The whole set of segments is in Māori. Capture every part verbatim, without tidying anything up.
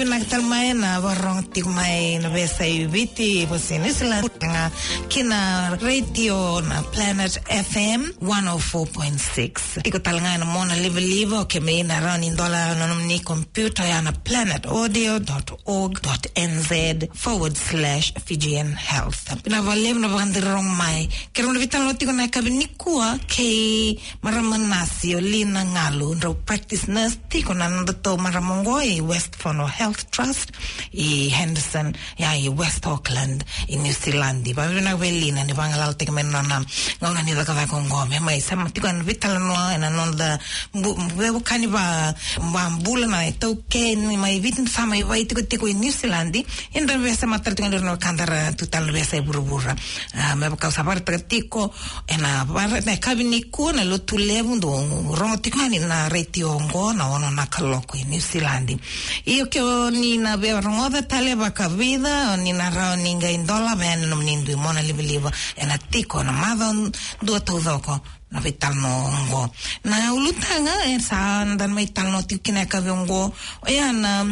vinaktal mai na warong tik mai na vesa viti posinis la nga kina radio na Planet F M one oh four point six. Iko talanga na mona live live ke me na run in dollar no ni computer ya na planetaudio dot org dot n z forward slash Fijian Health. Pina valem na bandirong mai. Kero na vital no tiko na kabinikua ke maramanasi olina ngalu ro practice nurse tiko na ndo maramongoi West Fono Health Trust i Henderson ya i West Auckland i New Zealand ba vina velina ni bangalal tiko menna ngona ni daga ko ngome mai sama tiko an vital no ena non da be kani ba mbula na to ke ni mai vitin sama i vai tiko tiko i New Zealand inda be sama tiko no kandara total be sai burubura me ba causa parte tiko ena bar na kabini ko na lo tulevu ndo rotiko ni na retio ngona ona na kaloko i New Zealand io che ni na be rongoda tale ba kavida ni na ra ninga indola ben no nindu mona live ena tiko na madon do to doko na vital no ngo na ulutanga e sa dan mai tal no tikina ka vongo ya na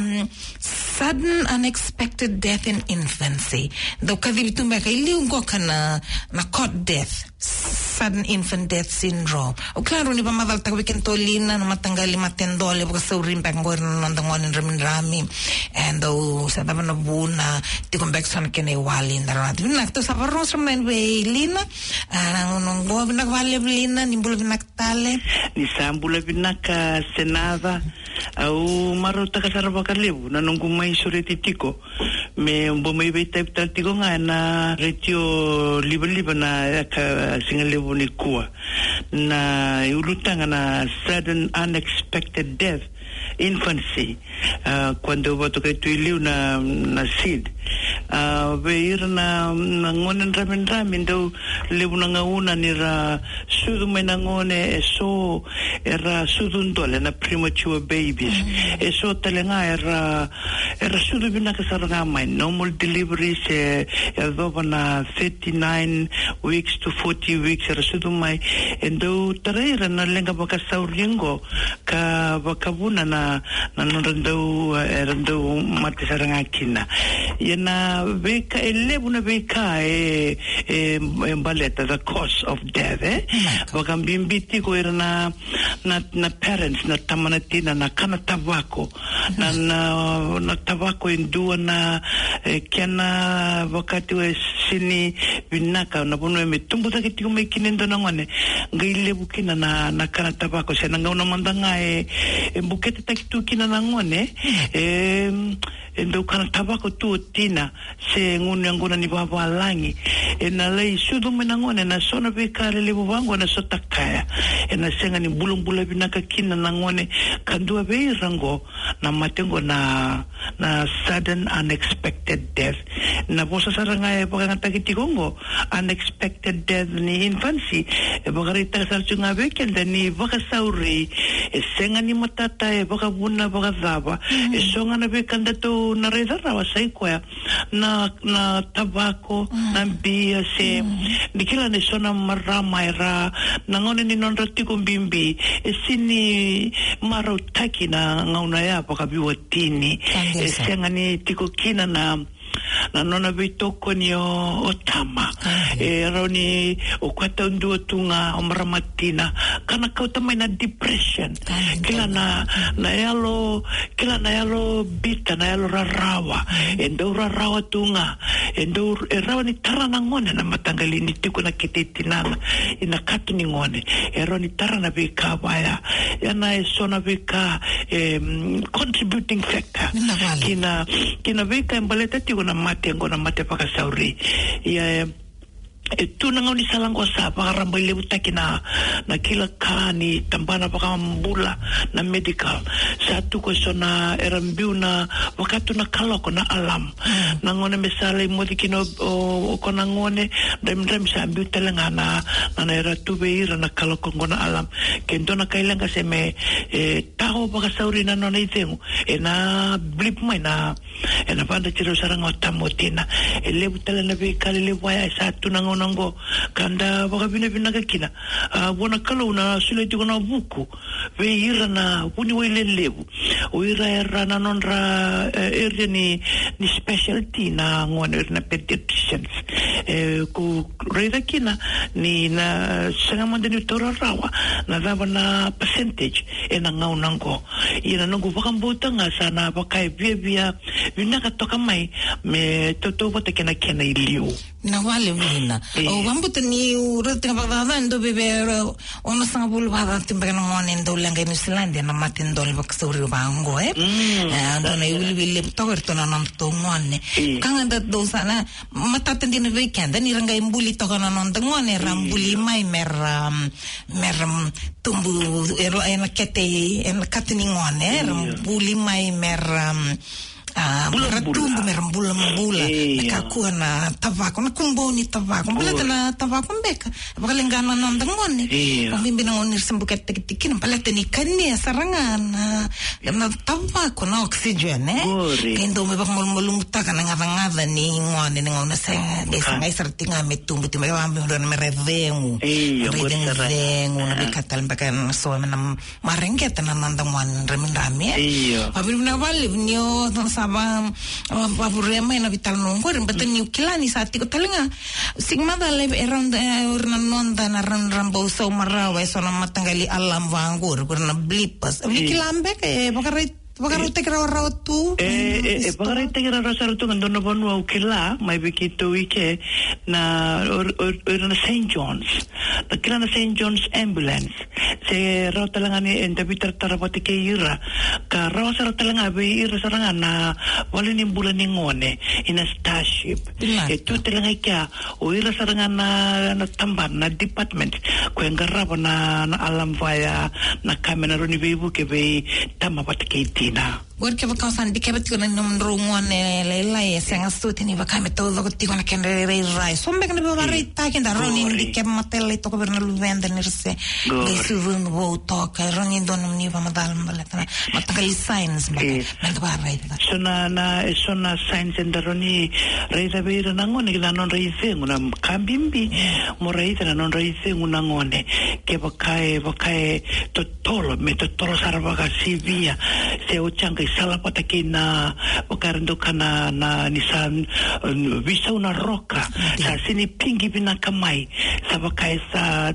sudden unexpected death in infancy do ka vitu me ka ili ngo kana na cot death sudden infant death syndrome o claro ni ba madal ta weekend tolina no matangali matendole porque sa urim pa ngor no ndangon in ramin rami and o sa dava na buna ti convection ke ne wali ndara na to sa parros men we lina na no ngo na vale na nimbula vinaktale ni sambula vinaka senava au marota kasaraba kalebu na nungu mai sore titiko me mbo mai beta tiko nga na retio liba na ka singalebu ni kuwa na ulutanga na sudden unexpected death infancy uh, cuando voto que tu iliu na na sid uh, veir na na ngonen ramen ramen do lebu na ngauna ni ra sudu menangone eso era sudu ndole na premature babies mm-hmm. eso talenga era era sudu bina kasaranga mai normal deliveries e do na thirty-nine weeks to forty weeks era sudu mai endo tare na lenga baka sauringo ka bakabuna na na nando erando mate saranga kina yena veka elebu na veka e e baleta the cause of death eh wakambimbiti ko era na na na parents na tamanatina na kana tabako na na na tabako indua na eh, kiana wakati we sini vinaka na bono me tumbuta kitiko me kinendo na ngone ngailebu kina na na kana tabako sena ngauna mandanga e, e bukete tu kina nangone eh endo kana tabako tu tina se ngune ngona ni baba langi ena lei sudu menangone na sona bekare le wangu na sotakaya ena senga ni bulumbula binaka kina nangone kandua be rango na matengo na na sudden unexpected death na bosa saranga e baka ngatakigongo unexpected death ni infancy e baka rita sarchunga bekenda ni baka sauri e senga ni matata e baka buna baka zaba mm-hmm. e songa na bekanda to na redara wa saikoya na na tabako mm-hmm. na bia se mm-hmm. dikila ne sona marama era na ngone ni non ratiko mbimbi e sini maro taki na ngauna ya baka biwa tini e senga ni tiko kina na na nona vitoko ni o, o tama e roni o kwata ndu tunga o maramatina kana kauta mai na depression kila na na yalo kila na yalo bita na yalo rarawa e ndo rarawa tunga e ndo e rawa ni tarana ngone na matangali ni tiko na kitetinana ina katu ni ngone e roni tarana vika baya yana e sona vika e, contributing factor kina kina vika embaleta tiko na mate ngona mate paka sauri ya e tu na ngoni salango sa pa ramba le butaki na na kila kani tambana paka mbula na medical sa tu ko sona erambiu na wakati na kaloko na alam mm. na ngone mesale modikino o kona ngone dem dem sa ambiu telenga na na era tu beira na kaloko ngona alam kendo na kailanga se me e taho paka sauri na nona itemu e na blip mai na e na panda tiro saranga tamotina e le butela na be kale le waya sa tu na ngona nango kanda baka bina bina kina a bona kalo na sule tiko na buku ve ira na puni wele lebu o ira era na nonra area ni ni specialty na ngone na pediatricians e ku reida kina ni na sanga mandeni tora rawa na dava na percentage e na ngau nango ira nango baka mbutanga sana baka via via vina katoka mai me toto bote kena kena iliu na wale vina o wambuta ni urate ngabada ndo bebe ono sanga bulu bada timba na ngone ndo langa New Zealand na matindo le baksuri bango eh ando na yuli bile togerto na nam to ngone kanga da do sana matata ndi na weekend ni ranga imbuli to kana non ngone rambuli mai mer mer tumbu ero ena kete en katini ngone rambuli mai mer ah tumbu mer mbula mbula nakakuwa na tabako na kumboni tabako mbula na tabako mbeka bakalengana non ngone mimbi na ngone simbuka tikiti palate ni kani sarangana na tabako na oxygen eh kendo me bak molmolum taka na ngava ni ngone ni ngone sa desa ngai sartinga metumbu timba bambi ndo me revengu revengu na bikatal bakan so na marengeta na nanda ngone remindame pabil na wali nyo saba pavurema na vital nongor but ni kilani sa tiko talinga sigma dale around urna nonda na ran rambo so marawa so na matangali alam vangur kurna blipas vikilambe ke bakarit bakarit kira rautu eh eh bakarit kira rautu ndono bonu ukila mai bikito wike na urna Saint John's na kila na Saint John's ambulance se rauta langani enda bitar tarapati ke ira ka rauta rauta langa be ira saranga na wale ni mbula ni ngone ina starship e tu telanga kya o ira saranga na na tamban na department ko ngaraba na na alam vaya na kamera roni bebu ke be tama pati ke tina Porque va causando di che betti con un rungone le lei se nga stuti ni va kame todo ko tikona kende rei rai sombe kene ba rita ke da roni di che matelle to ko per non vendere nirse le suvun vo to ka roni don ni va madal malata matakali science ba ma ba rita sona na sona science and roni rei da be na ngone ke non rei se una kambimbi mo rei da non rei se una ngone ke ba kai ba kai to tolo me to tolo sarva ka sivia se o changa sala patake na okarendo kana na nisan visa una roca sa sini pingi bina kamai sa bakai sa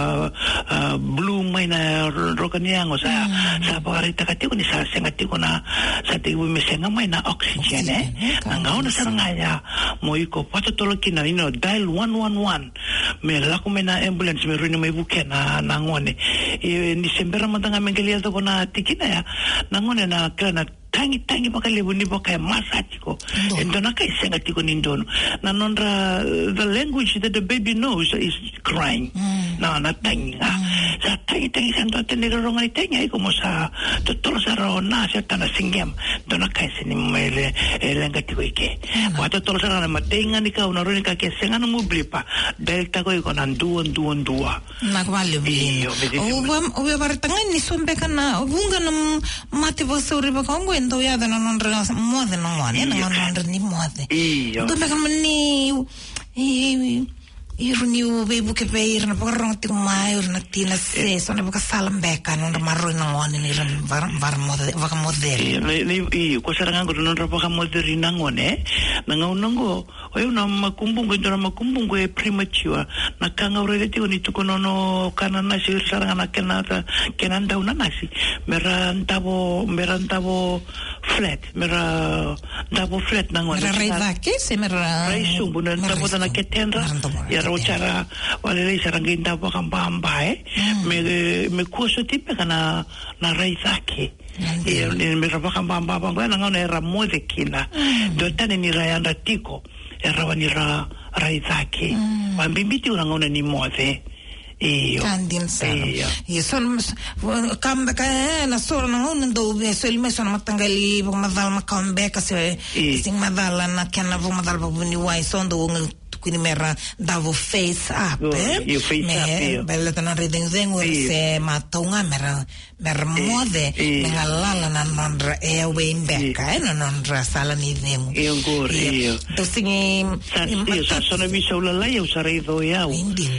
blue mai na roca niango sa sa bakarita katiko ni sa senga tiko na sa tiko me senga mai na oxygen eh ngaona sarangaya moiko pato tolokina ino dial one one one me lako me na ambulance me runi mai buke na na ngone e ni sembera matanga mengelia to na tikina ya na ngone na kana tangi tangi bakale buni bakaya masatiko endona kai senga tiko nindono na nondra the language that the baby knows is crying mm. na na tangi mm. sa tangi tangi santo tenero ronga ni tangi como sa tutto sa rona sa tana singem dona kai sini mele lenga tiko ike wato tolo sa na matenga ni ka una ronika ke senga no mublipa delta ko iko nan duon duon dua na kwale bini o bam o bartanga ni sombe kana bunga nam mate vosori bakongo endo ya de non re mode non ngone non non ni mode do me kam ni i i runiu bebu ke peir na porong ti mai na tina se so na boka salam beka non marro non ngone ni ran var var mode va mode ni i ko saranga ngo non ro boka mode rinang ngone na ngaunongo o eu na makumbungu ndo na makumbungu e premature na kanga ore ti oni tuko no kana na sir saranga na kenata kenanda una nasi mera ndabo mera ndabo flat mera ndabo flat na ngone mera reva ke se mera rai sumbu na ndabo na ketendra ya rochara wale le saranga ndabo kambamba eh me me kuso tipe kana na rai zake e me roba kambamba bamba na ngone era mode kina do tane ni rayanda tiko era vanira raizaki mambimbiti unangona ni mode iyo kandin sana iyo son kamba ka na sora na ngona do be so ilme so matangali bo madal makambe ka se sing madala na kana bo madal bo ni wai son do quindi mera davo face up io face up io bella tana redeng zeng se matonga mera mer mode ngalala na nondra airway beka eh nondra sala ni demo e ngor io to singi io sa sono visa ulala io sarei do yao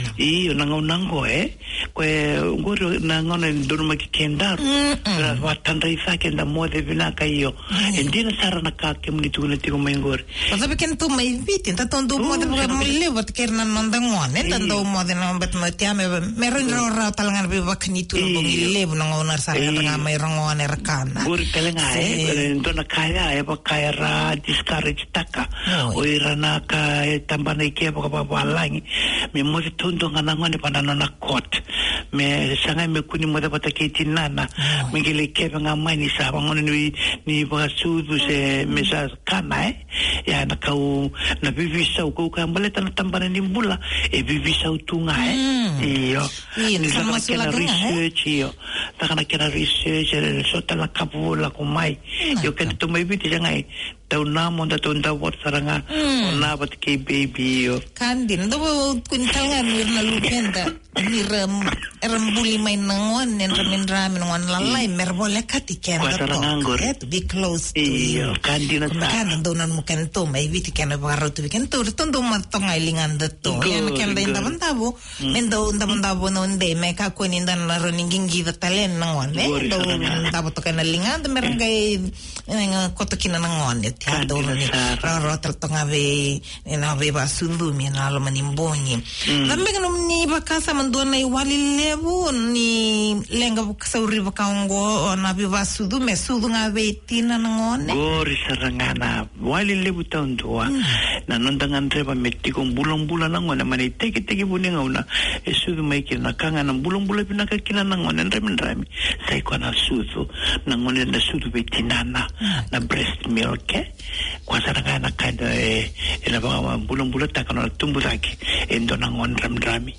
io nango nango eh kwe ngor nango ne dorma ki kendar ra watanda isa kenda mode vinaka io endina sara na ka ke mnitu na tiko mengor sabe ken tu mai viti ta tondo mode porque mo levat kerna nondangone tando mode na bet mo tiame merendro ra talangan be bakni tu no mi levo no na sara nga mai rangone rakana ur telenga eh dona kaya e kaya ra discourage taka o irana ka tambana ke ba ba balangi me mo tondo ngana ngone panana na court me sanga me kuni mo da patake tinana me gele ke nga mai ni sa ngone ni ni ba su se me sa kana eh ya na kau na vivi sa ko ka maleta na tambana ni mbula e vivi sa utunga eh io ni sama kena research io takana kena research sota la kapula ko mai io ken to mai viti jangai tau na mo da tonda wat saranga na bat ke baby io kandin do kun talnga ni na lupenda ni ram rambuli mai nangon nen ramin ramin wan lalai merbole katiken da to be close to you kandin ta kan do nan mo ken to mai viti ken ba ro to ken to to do ma to ngai lingan da to yan ken da inda bandabo men do inda bandabo no inde me ka ko ni dan na roningi da talen nangon ne do da to ken lingan da mergai nga ko to kin nangon ne ti do ni ro ro to ngabe ina be ba sudu mi na lo manimbongi da me no ni ba kasa mandona i wali levu ni lenga sauri ba kaongo na be ba sudu me sudu ngabe tina ngone gori sarangana wali levu tondua na nondangan reba metti kon bulong-bulan ngone mani teke teke buninga una e sudu mai kina kanga na bulong-bulan pinaka kina ngone remen rami sai kona sudu na ngone na sudu be tinana na breast milk kwa sarangana kada e ina ba bulong-bulan takana tumbu daki endo na ngone rem rami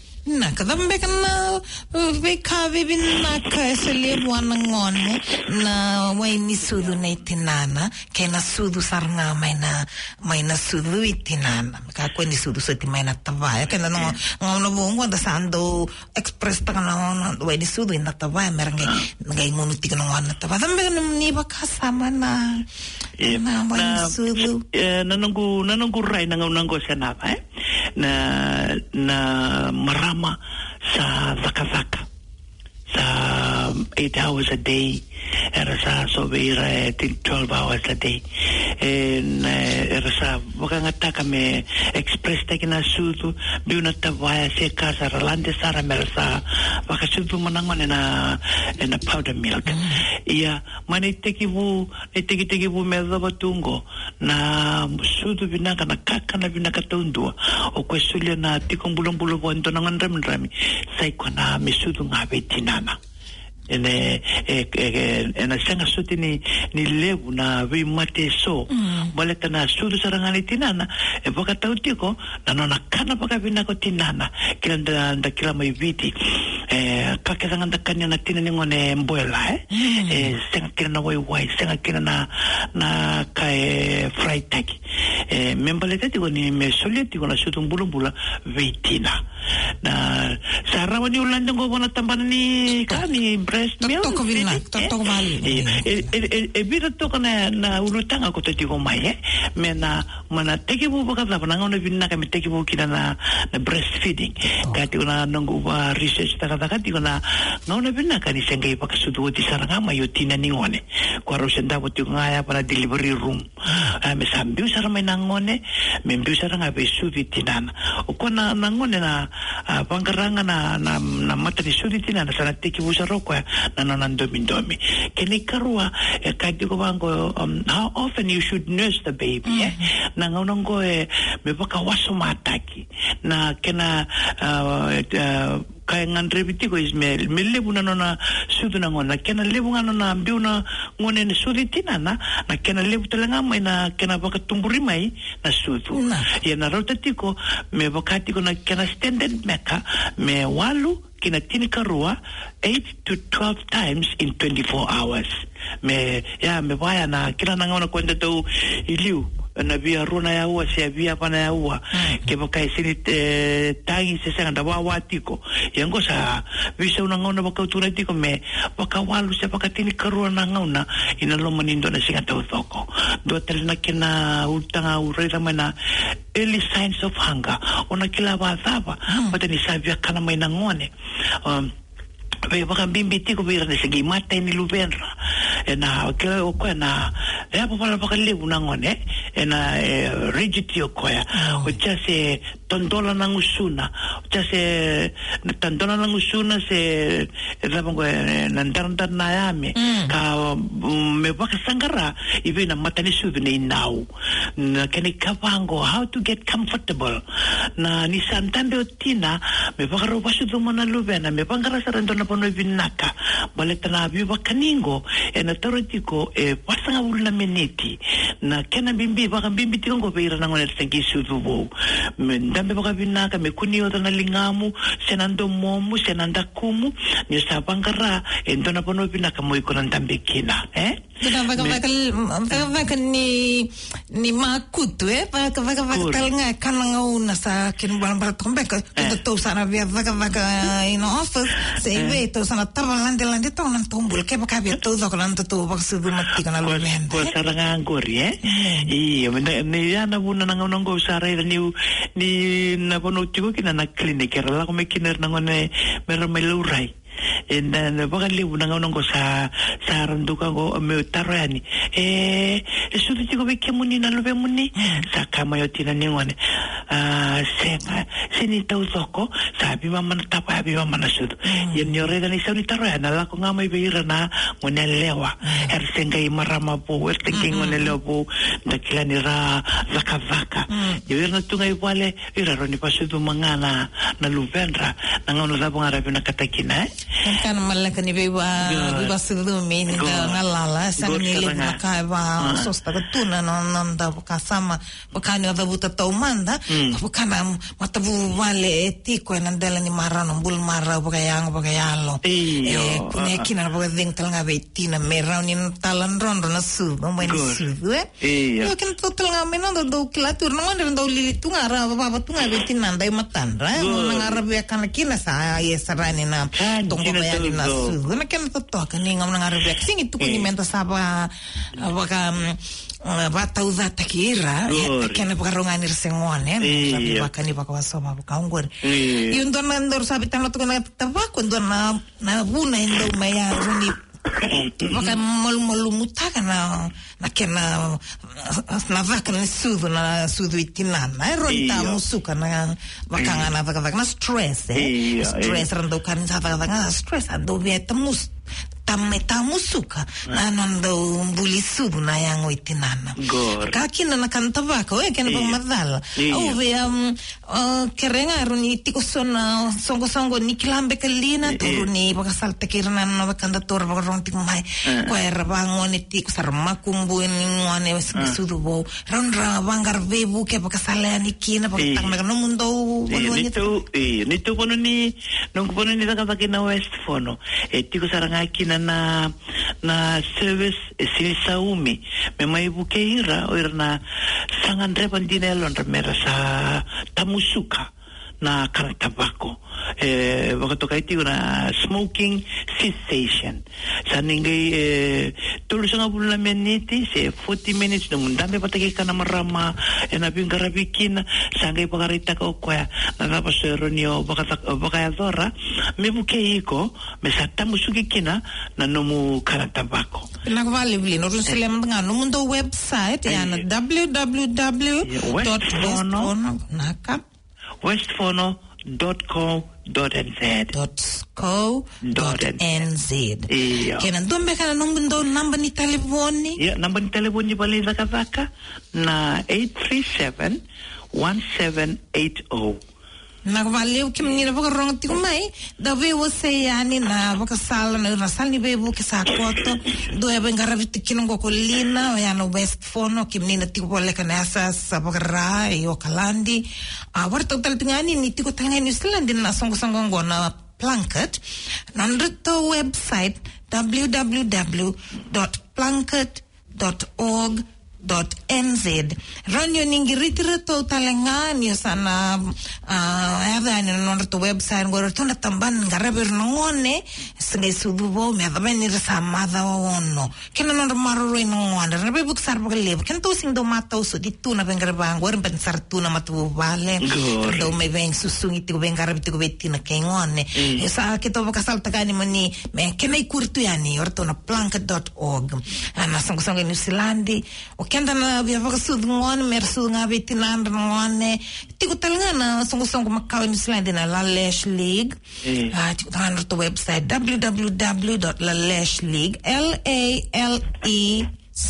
na kadambe kana be ka be bin na ka sele wana ngone na wai ni sudu na itinana ke na sudu sarnga mai na mai na sudu itinana ka ko ni sudu soti mai na tavaya ke na no ngono bongo da sando express ta kana wai ni sudu na tavaya merenge ngai ngonu tikano wana tavaya dambe ni ba ka sama na na wai sudu na nungu na nungu rai na nungu sana eh na na marama sa zaka-zaka sa eight hours a day era sa sobera twelve hours a day en era sa wakangata kami express ta kina sudu biuna tawaya se casa ralande sara mersa wakasudu manangon na na powder milk ia mani tekibu teki tekibu meza batungo na sudu binaka na kaka na binaka tundua o kwesulia na tikong bulong-bulong bonto nangan rami rami sai kona misudu ngabe tinana ene e ena sanga suti ni ni levu na vi mate so boleta na sudu sarangani tinana e boka tautiko na nona kana boka vina ko tinana kila nda nda kila mai viti e kakanga nda kanya na tinani ngone mboela eh e sanga kila na wai wai sanga kila na na kai fried taki e memboleta tiko ni me soleti ko na sudu mbulumbula vitina na sarawa ni ulanda ngo bona tambana ni kani breast milk toko vina toko vali e e e vira toko na na ulutanga ko te tiko mai eh me na mana teki bu baka na ngona vina ka me teki bu kina na na breastfeeding ka tiko na nongo ba research ta ka tiko na ngona vina ka ni sengai baka sudu ti saranga mai yotina ni ngone ko ro senda bo tiko ngaya para delivery room a me sambiu sarama na ngone me mbiu saranga be sudu tinana o kona na ngone na pangaranga na na na mata di sudu tinana sana teki bu saroko na na ndomi ndomi kene karua e kadiko bango um, how often you should nurse the baby mm-hmm. eh na ngongo e me baka waso mataki na kena uh, uh, kaya ngandrebiti ko is me me lebu na na sudu na ngona kena lebu ngana na mbiu na ngone ne sudu tinana na kena lebu talanga mai na kena baka tumburi mai na sudu ya na rota tiko me baka tiko na kena standard meka me walu kina tinika rua eight to twelve times in twenty-four hours me ya me vaya na kila na ngona kwenda tu iliu na via runa ya ua se via pana ya ua ke baka sini tangi se sanga da wa tiko yango sa visa una ngona baka utura tiko me baka walu se baka tini karua na ngona ina lo manindo na singa tau thoko do telna kena utanga ureda mana early signs of hunger ona kila wa thaba but ni sa via kana mai na ngone um Ve baka bimbi tiko vira ne segi mata ni lubenra ena kila ko na ya papa baka lebu na ngone ena rigidity ko ya o chase tondola na ngusuna o chase tondola na ngusuna se rabango na ndarandar na yame ka me baka sangara ibina mata ni sudu ni now na kani kavango how to get comfortable na ni santande otina me baka roba sudu mana lubena me bangara sarandona pono vinaka baleta na biba kaningo e na torotiko e pasanga ulna meneti na kena bimbi baka bimbi tingo beira na ngone tsengi sudubo me ndambe baka vinaka me kunio na lingamu senando momu senanda kumu ni sabangara e ndona pono vinaka mo ikona ndambe kina eh Kita baka baka baka ni ni makutu eh baka baka baka talanga kananga una sa kin bala bala tombe ka to sana via baka baka in office se ve to sana tabalande lande to nan tombul ke baka via to dokolan to baka sudu matti kana lo men ko saranga ngori eh i ni ya na buna nang nongo sara ni ni na bono tiko kina na clinic era la ko me kiner nangone mero melurai and then baka libu na ngongo sa sa randuka go me tarani eh eso tiko be kemuni na lobe muni sa kama yotina ningone ah sema sini tau soko sabi mama na tapa abi mama na sudu yen yore ni sa ni tarana la ko ngama beira na ngone lewa er senga i marama po er thinking ngone lewo ndakila ni ra zakavaka yore na tunga ipale ira roni pasudu mangana na luvendra na ngono zabo ngara na katakina kan malaka ni bewa bewa sudu mini da ngalala sa ni le maka ba sosta tuna non non da kasama bakani da buta taumanda bakana matabu vale etiko nandela ni marano bul mara bagayang bagayalo eh kune kina bagading talanga betina merau ni talan rondo na su no men su eh yo kin total nga menando do klatur no man do lilitunga ra baba tunga betina ndai matandra ngarabe kana kina sa yesarani na tonggo bayani na su na ken to ka ni ngam ngarabe singi tu ni menta saba baka bata uzata kira kena pakarongan irsengone sabi baka ni baka wasoma baka ungor yun don mandor sabi tano to na tabako don na na buna indo maya runi baka mol molumuta na na kena na vaka na sudu na sudu itinana ronta musuka na baka ngana baka baka na stress eh stress rando kan sa baka stress ando vietamus tameta musuka na nando bulisudu na yango itinana kakina na kantaba ko e kena pamadala au ve um kerenga runi tiko sona songo songo nikilambe kalina turuni baka salta kirna no bakanda tor baka ronti mai ko era bangone tiko sarma kumbu ni ngone sudu bo ronra bangar bebu ke baka salani kina baka tang no mundo ni tu e ni tu bono ni no bono ni daga bakina west fono e tiko saranga kina na na service sili saumi me mai bukeira o na sangan repan dinelon remera sa tamusuka na kana tabako eh baka tokai ti na smoking cessation sa ningai eh tulo sa ngabula meniti se forty minutes no mundambe pataki kana marama ena bingarabikin sangai pagarita ko kwa na tapos ronio baka baka adora me bukeiko me sa tamusuki kina na nomu kana tabako na vale blino rusilem nga no mundo website ya na w w w dot westfono naka westfono dot co dot n z dot co dot n z kenan dombe kana nungndo namba ni telefoni ya namba ni telefoni bali zakavaka na eight three seven one seven eight zero na valeu que menina baka ronti kumai da ve você yani na baka sala na rasal ni bebu ke sakoto do e bengara vitikin ngo kolina ya no west fono que menina tipo bole kana asa baka rai o kalandi a war total tingani ni tiko tangani New na songo songo ngo na Plunket na ndito website w w w dot plunket dot org dot n z. Ranyo ningiriti rato talengan yo sana ada ni non rato website ngoro tuna tamban ngaraber nongone sengay sudubo me ada ni rasamada ono kena non marro nongone rabe buk sar bagale ken to sing do mata so ditu na bengrabang ngor ben sar tu na matu vale do me ben susungi tu ben garab tu betina kengone esa ke to bakasal takani mani me kenai kurtu yani orto na plank dot org ana sango sango New Zealand o kenda na via bakasud ngone mersu nga betina ngone tiku talangana sango sango makau New Zealand na La Lash League ah tiku talangana to website w w w dot la lash league l a l e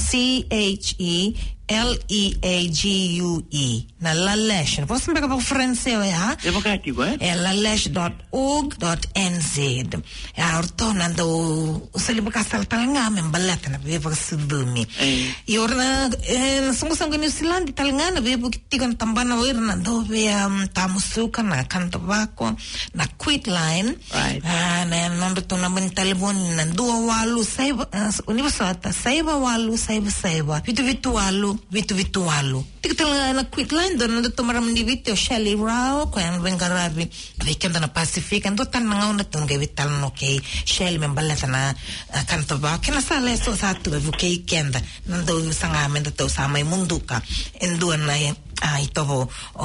c h e L E A G U E na La Lash. Posso pegar para o francês, ja? É bacativo, é? É la lash dot org dot n z. Ja, ortonando o sali baka saltalanga men balata na beba sudumi. E orna songo songo New Zealand talanga na beba kitigon tambana orna do be tamusuka na kantobako na quit line. Right. Ah, na nondo to na ben telefon na duwa walu saiba universata saiba walu saiba saiba. Vitu vitu walu vitu vitu walu tikitala na quick line doon na tomara mni video Shelly Rao ko yan bengarabi weekend na Pacific ando tan nga na tunga vital no kay Shelly membalata na kanto ba kina sala so sa tu kay kenda nando sanga men to sa may munduka endo na ai tobo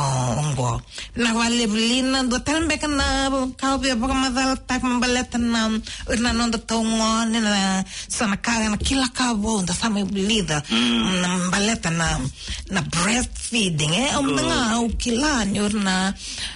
ongo na wale blina do talbe kana ka be ba madal tak membalata na urna nondo tongo na sana kaga na kila ka bo da sa may blida membalata na na breastfeeding eh om nga o kilan yorna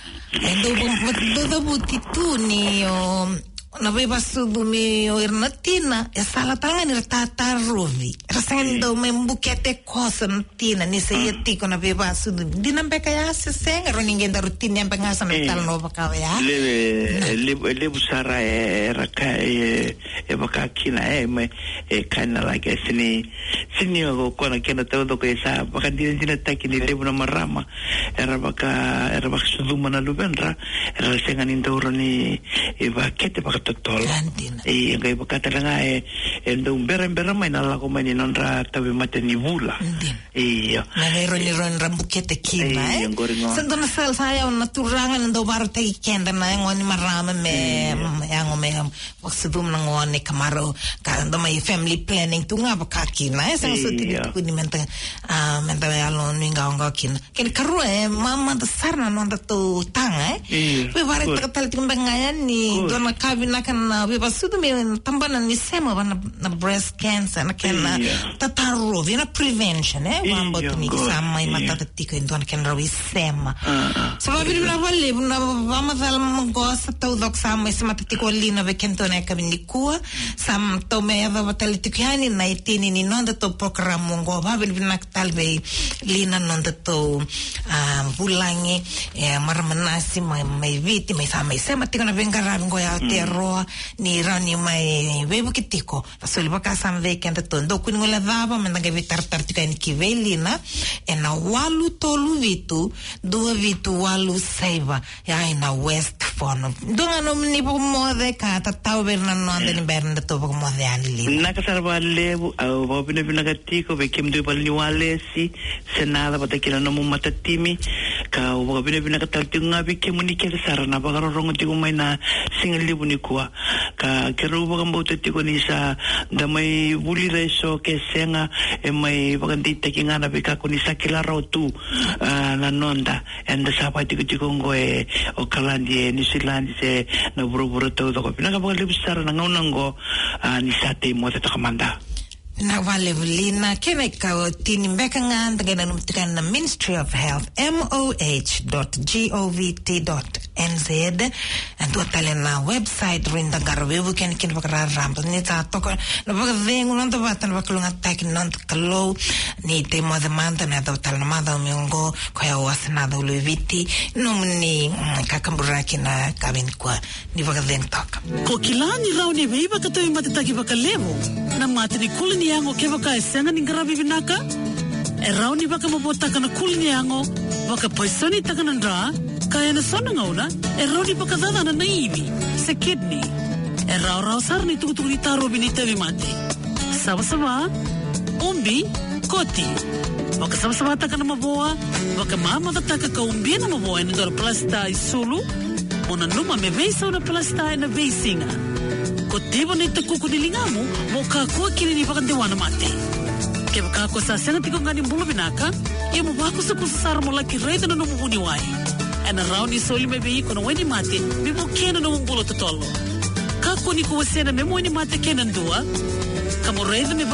endo do do butituni o na beba sudumi o irnatina e sala tanga ni tata rovi rasendo me mbukete cosa natina ni se yeti con beba sudumi dinambe kaya se senga ro ninguém da rutina ambe ngasa na tal no baka ya le le le busara e raka e e baka kina e me e kana like sini sini go kona kena todo ko esa baka din din takini le buna marama era baka era baka suduma na lubenra era senga ni ndoro ni e bakete baka totol e ngai bakata nga e endo umbera umbera mai na la ko mai non ra tabe mate ni vula e na hero ni ron rambukete kina eh sendo na sal saya na turanga ndo barte kenda na ngoni marama me yang me oksudum na ngoni kamaro ka ndo mai family planning tunga bakakina eh sang so ti ku ni menta ah menta alo ninga nga kina ken karu e mama da sarna no da to tanga eh we bare tal timbangayan ni do na na kan we basudo me tambana ni sema na breast cancer na kan tataro vina prevention eh wambo tuni sama imata tatiko indon kan rawi sema so va vir na valle na vamos al gosta to dok sama sema tatiko lina ve kentone kabini kuwa sam to me ava batalitiko yani na itini ni nonda to programa ngo va vir na talbe lina nonda to bulangi marmanasi mai mai viti mai sama sema tiko na vengara ngo ya roa ni rani mai webu kitiko asoli baka sam weekend to ndo kun ngola dava menda ge vitar tartika ni kivelina e na walu tolu vitu dua vitu walu saiba ya ina west fono donga no ni po mode ka ta tau berna no ande ni berna to po mode ali na ka sarba lebu au bo bine bina gatiko be kim do bal ni walesi senada bata kila no matatimi ka bo bine bina kataltinga be kimuni ke sarana bagaro rongo tigo mai na single lebu ni kuwa ka kero ba kambo tiko ni sa da mai buli reso ke senga e mai bagandi takinga na bika ko ni sa kila rotu na nonda enda sa pa tiko tiko ngo e o kalandi ni silandi se na buru buru to ko pina ka ba le bisara na ngonango ni sa te mo te kamanda na vale vulina kene ka tini mbeka nganda gena numtikan na Ministry of Health m o h dot gov dot n z and to tale na website rinda garwe bu ken ken bakara rampa ni ta to no ba vengo non to batan ba kulunga tak non kalo ni te mo demanda na to tal na mada miongo ko ya wasna do leviti no ni kakambura kina kabin kwa ni ba ven tok ko kilani rauni veiba ka to imate taki ba kalevo na matini kulni yango ke baka esenga ni ngarabi binaka e rauni baka mabotaka na kulni yango baka poisoni taka na ndra kaya na sona ngauna e rauni baka dada na naivi se kidney e rau rau sarni tukutukuri taro binita vimati sawa sawa umbi koti. Waka sama-sama taka na maboa, waka mama kataka ka umbia na maboa na dora plasta isulu, mona numa me veisa na plasta na veisinga. Kotiba na itakuku nilingamu, mo kakua kini ni vakandewana mate. Kaya kako sa senga tiko ngani mbulu binaka, ia mo wako sa kusasara mo laki reida na numuhuni wai. Ana rauni soli me vei kono weni mate, mi mo kena na mbulu totolo. Kako ni kuwasena me mo weni mate kena ndua, kamo reida me